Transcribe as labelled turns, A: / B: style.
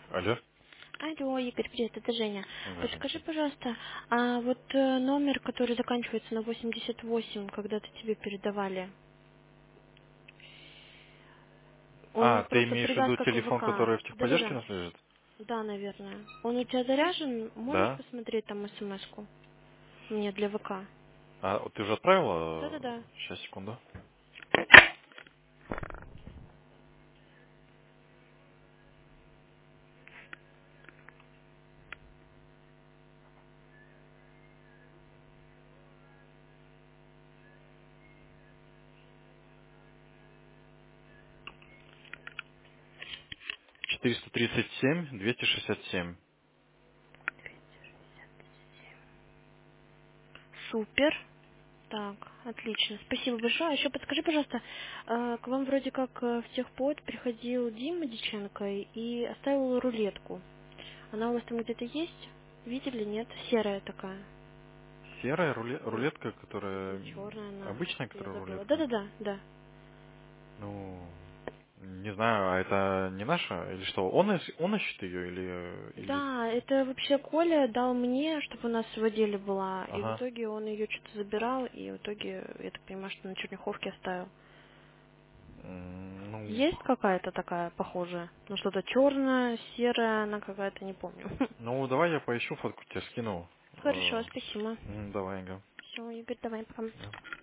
A: Алло.
B: Алло, Игорь, привет, это Женя. Подскажи,
A: Здравствуйте.
B: пожалуйста, а вот номер, который заканчивается на 88, когда-то тебе передавали, он
A: Ты
B: просто
A: имеешь в виду
B: привязка к
A: телефон,
B: ВК.
A: который в техподдержке у
B: Да-да-да,
A: нас лежит?
B: да, наверное. Он у тебя заряжен? Можешь
A: Да.
B: посмотреть там смс-ку? Мне для ВК.
A: Вот ты уже отправила?
B: Да-да-да.
A: Сейчас, секунду. 437-267.
B: Супер. Так, отлично. Спасибо большое. А еще подскажи, пожалуйста, к вам вроде как в техпоинт приходил Дима Диченко и оставил рулетку. Она у вас там где-то есть? Видели, нет? Серая такая.
A: Серая
B: Или,
A: рулетка,
B: или
A: которая
B: черная она.
A: обычная,
B: Я
A: которая
B: забыла.
A: рулетка.
B: Да-да-да, да.
A: Ну, не знаю, а это не наша? Или что? Он ищет ее или...
B: Да, это вообще Коля дал мне, чтобы у нас в отделе была. И в
A: Ага.
B: итоге он ее что-то забирал, и в итоге, я так понимаю, что на Черняховке оставил.
A: Ну,
B: Есть какая-то такая похожая? Ну что-то черная, серая, она какая-то, не помню.
A: давай я поищу, фотку тебе скину.
B: Хорошо, спасибо.
A: Давай, Инга.
B: Все, Игорь, давай, пока.
A: Да.